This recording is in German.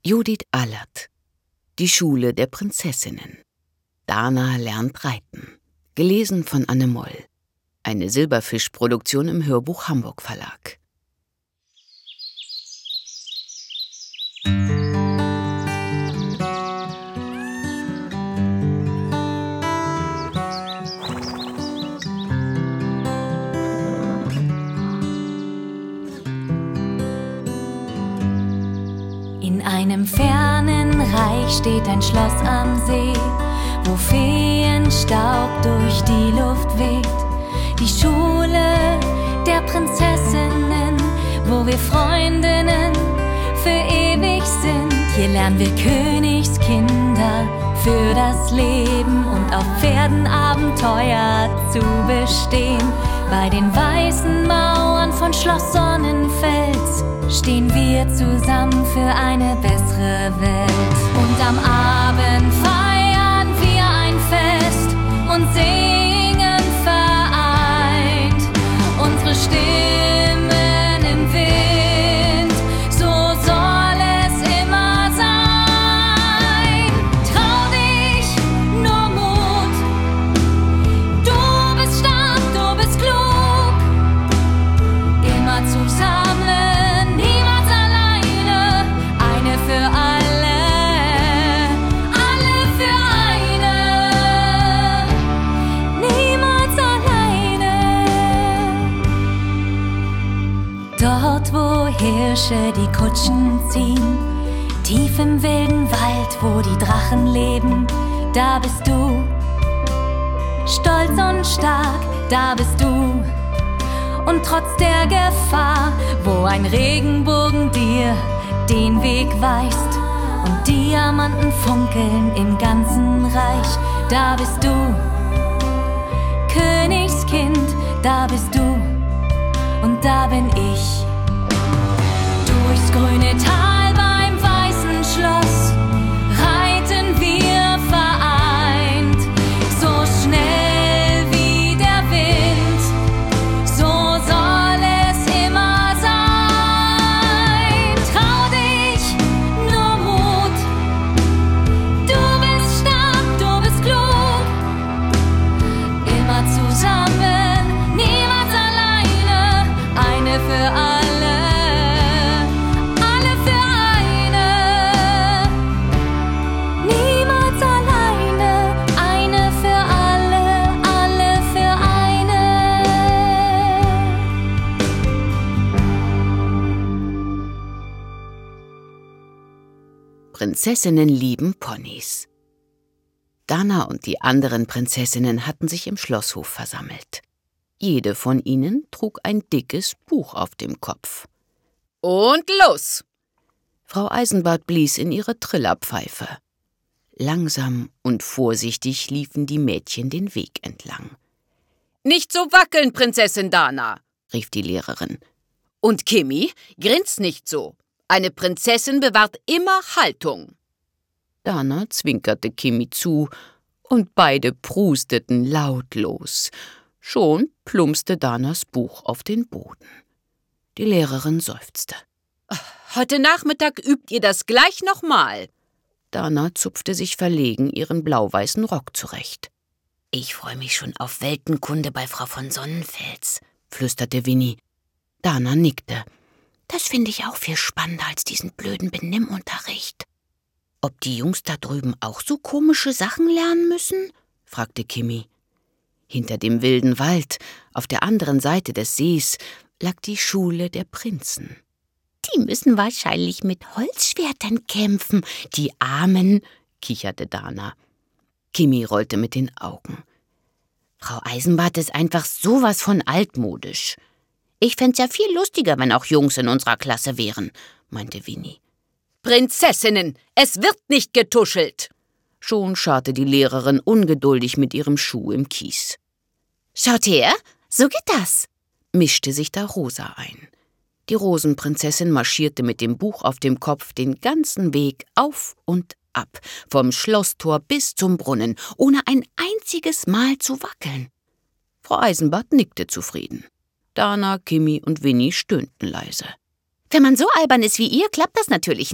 Judith Allert. Die Schule der Prinzessinnen. Dana lernt reiten. Gelesen von Anne Moll. Eine Silberfisch-Produktion im Hörbuch Hamburg Verlag. In einem fernen Reich steht ein Schloss am See, wo Feenstaub durch die Luft weht. Die Schule der Prinzessinnen, wo wir Freundinnen für ewig sind. Hier lernen wir Königskinder für das Leben und auf Pferden Abenteuer zu bestehen. Bei den weißen Mauern von Schloss Sonnenfels stehen wir zusammen für eine bessere Welt. Und am Abend feiern wir ein Fest und singen vereint unsere Stimmen im Wind. So soll es immer sein. Trau dich, nur Mut. Du bist stark, du bist klug. Immer zusammen, niemals alleine. Eine für alle, alle für eine. Niemals alleine. Dort, wo Hirsche die Kutschen ziehen, tief im wilden Wald, wo die Drachen leben, da bist du. Stolz und stark, da bist du. Und trotz der Gefahr, wo ein Regenbogen dir den Weg weist und Diamanten funkeln im ganzen Reich, da bist du. Königskind, da bist du und da bin ich. Durchs grüne Tal beim weißen Schloss reiten wir vereint, so schnell wie der Wind. So soll es immer sein. Trau dich, nur Mut. Du bist stark, du bist klug. Immer zusammen, niemals alleine. Eine für alle, alle für eine. Niemals alleine. Eine für alle für eine. Prinzessinnen lieben Ponys. Dana und die anderen Prinzessinnen hatten sich im Schlosshof versammelt. Jede von ihnen trug ein dickes Buch auf dem Kopf. Und los! Frau Eisenbart blies in ihre Trillerpfeife. Langsam und vorsichtig liefen die Mädchen den Weg entlang. Nicht so wackeln, Prinzessin Dana, Rief die Lehrerin. Und Kimi, grins nicht so. Eine Prinzessin bewahrt immer Haltung. Dana zwinkerte Kimi zu und beide prusteten lautlos. Schon plumpste Danas Buch auf den Boden. Die Lehrerin seufzte. Heute Nachmittag übt ihr das gleich nochmal. Dana zupfte sich verlegen ihren blau-weißen Rock zurecht. »Ich freue mich schon auf Weltenkunde bei Frau von Sonnenfels«, flüsterte Winnie. Dana nickte. »Das finde ich auch viel spannender als diesen blöden Benimmunterricht.« »Ob die Jungs da drüben auch so komische Sachen lernen müssen?« fragte Kimi. Hinter dem wilden Wald, auf der anderen Seite des Sees, lag die Schule der Prinzen. »Die müssen wahrscheinlich mit Holzschwertern kämpfen, die Armen«, kicherte Dana. Kimi rollte mit den Augen. »Frau Eisenbart ist einfach sowas von altmodisch. Ich fänd's ja viel lustiger, wenn auch Jungs in unserer Klasse wären«, meinte Winnie. Prinzessinnen, es wird nicht getuschelt. Schon scharrte die Lehrerin ungeduldig mit ihrem Schuh im Kies. »Schaut her, so geht das«, mischte sich da Rosa ein. Die Rosenprinzessin marschierte mit dem Buch auf dem Kopf den ganzen Weg auf und ab, vom Schlosstor bis zum Brunnen, ohne ein einziges Mal zu wackeln. Frau Eisenbart nickte zufrieden. Dana, Kimi und Winnie stöhnten leise. »Wenn man so albern ist wie ihr, klappt das natürlich